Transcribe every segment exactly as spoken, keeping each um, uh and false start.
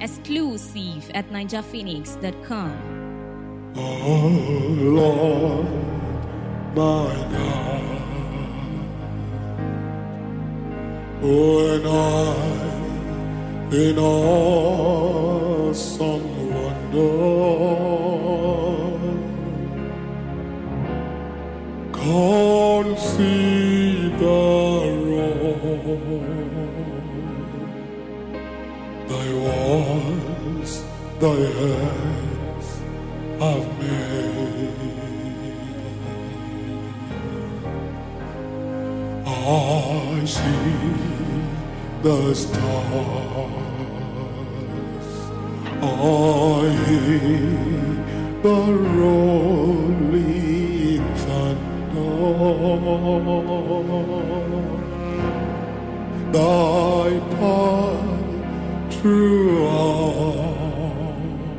Exclusive at ninja phoenix dot com. Oh Lord, my God, when I in awesome wonder consider all thy works, thy hands have made. I see the stars, I hear the rolling thunder, thy path throughout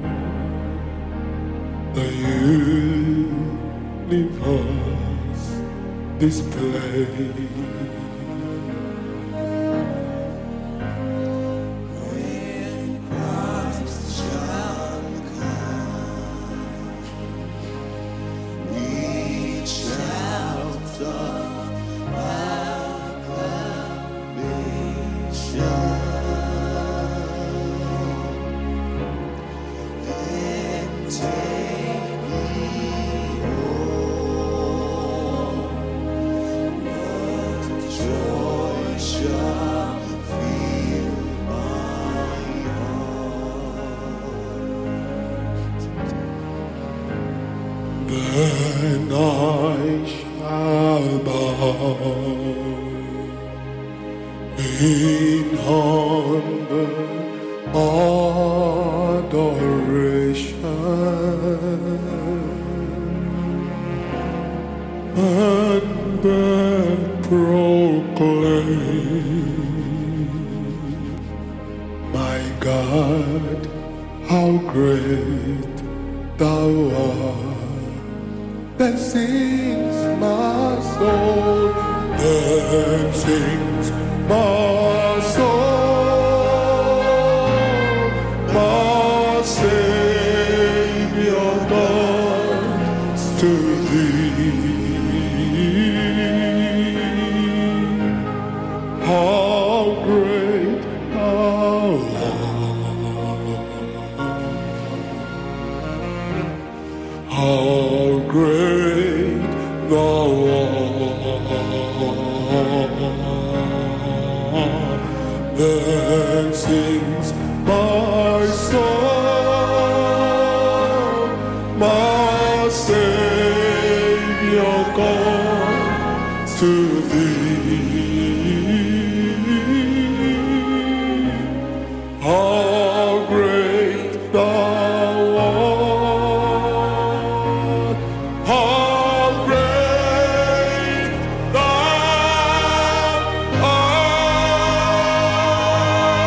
the universe display. Then I shall bow in humble adoration and then proclaim, my God, how great thou art. Then sings my soul, then sings my soul, my Savior God, to thee. How great thou art, how great thou art. Then sings my soul, my Savior God, to thee. How great thou art, how great thou art.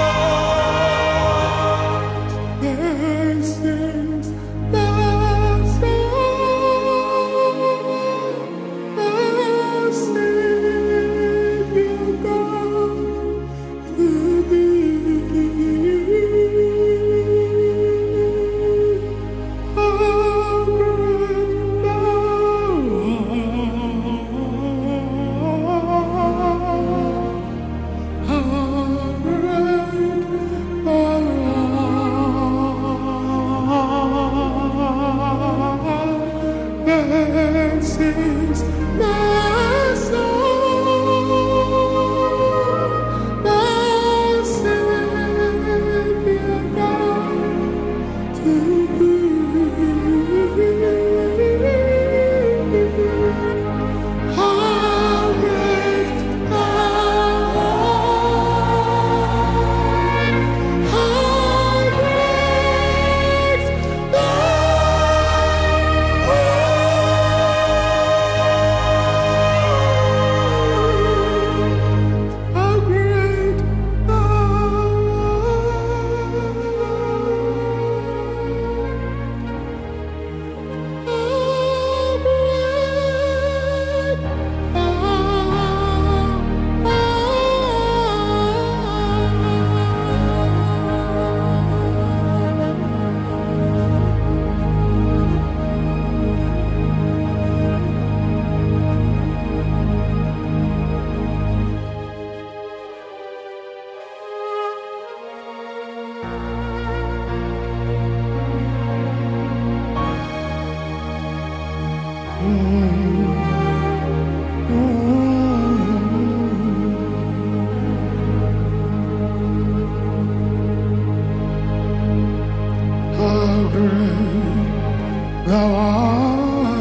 thou art.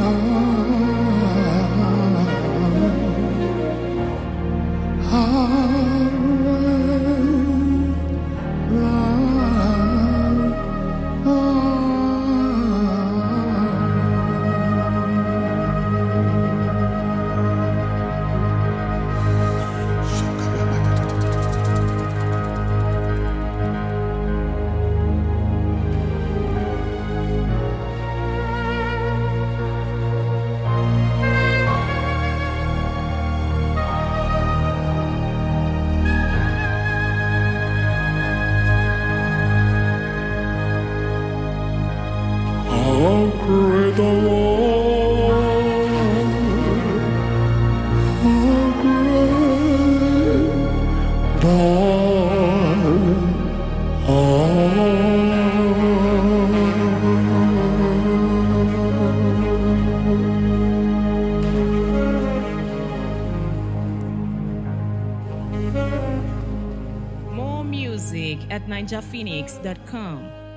How great the Lord, how great thou More music at ninja phoenix dot com.